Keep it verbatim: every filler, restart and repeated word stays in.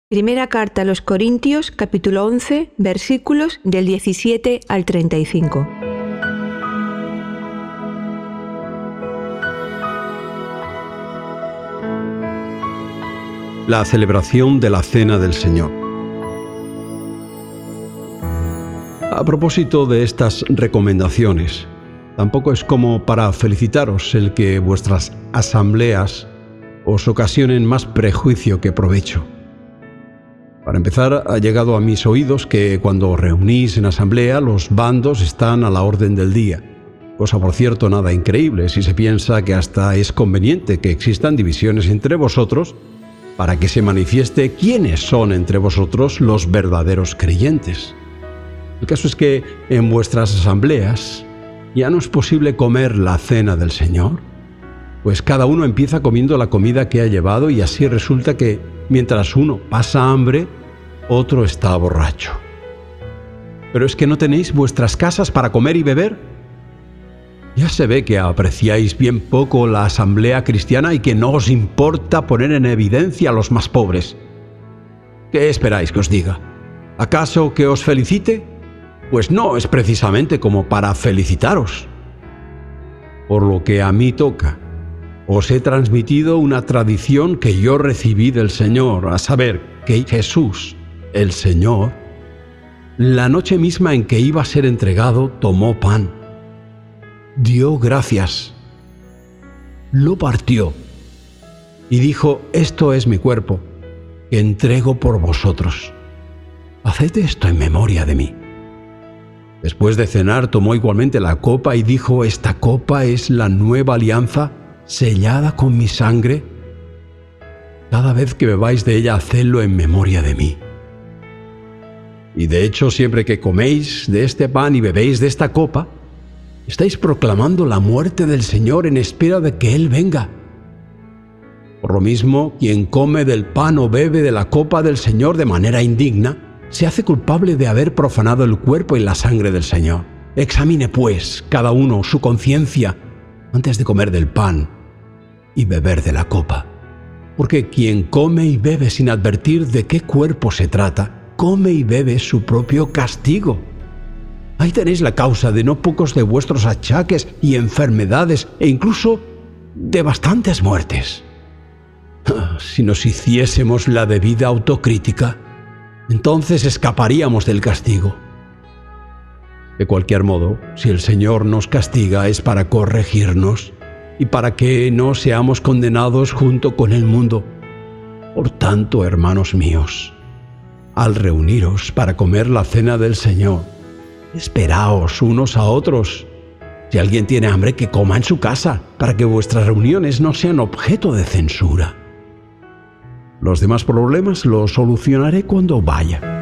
Primera carta a los Corintios, capítulo once, versículos del diecisiete al treinta y cinco. La celebración de la Cena del Señor. A propósito de estas recomendaciones, tampoco es como para felicitaros el que vuestras asambleas os ocasionen más prejuicio que provecho. Para empezar, ha llegado a mis oídos que cuando os reunís en asamblea, los bandos están a la orden del día. Cosa, por cierto, nada increíble si se piensa que hasta es conveniente que existan divisiones entre vosotros para que se manifieste quiénes son entre vosotros los verdaderos creyentes. El caso es que en vuestras asambleas ya no es posible comer la cena del Señor, pues cada uno empieza comiendo la comida que ha llevado y así resulta que mientras uno pasa hambre, otro está borracho. ¿Pero es que no tenéis vuestras casas para comer y beber? Ya se ve que apreciáis bien poco la asamblea cristiana y que no os importa poner en evidencia a los más pobres. ¿Qué esperáis que os diga? ¿Acaso que os felicite? Pues no es precisamente como para felicitaros. Por lo que a mí toca, os he transmitido una tradición que yo recibí del Señor, a saber, que Jesús, el Señor, la noche misma en que iba a ser entregado, tomó pan, dio gracias, lo partió y dijo: «Esto es mi cuerpo, que entrego por vosotros. Haced esto en memoria de mí». Después de cenar, tomó igualmente la copa y dijo: «Esta copa es la nueva alianza sellada con mi sangre. Cada vez que bebáis de ella, hacedlo en memoria de mí». Y de hecho, siempre que coméis de este pan y bebéis de esta copa, estáis proclamando la muerte del Señor en espera de que Él venga. Por lo mismo, quien come del pan o bebe de la copa del Señor de manera indigna, se hace culpable de haber profanado el cuerpo y la sangre del Señor. Examine, pues, cada uno su conciencia antes de comer del pan y beber de la copa. Porque quien come y bebe sin advertir de qué cuerpo se trata, come y bebe su propio castigo. Ahí tenéis la causa de no pocos de vuestros achaques y enfermedades e incluso de bastantes muertes. Si nos hiciésemos la debida autocrítica, entonces escaparíamos del castigo. De cualquier modo, si el Señor nos castiga es para corregirnos y para que no seamos condenados junto con el mundo. Por tanto, hermanos míos, al reuniros para comer la cena del Señor, esperaos unos a otros. Si alguien tiene hambre, que coma en su casa, para que vuestras reuniones no sean objeto de censura. Los demás problemas los solucionaré cuando vaya.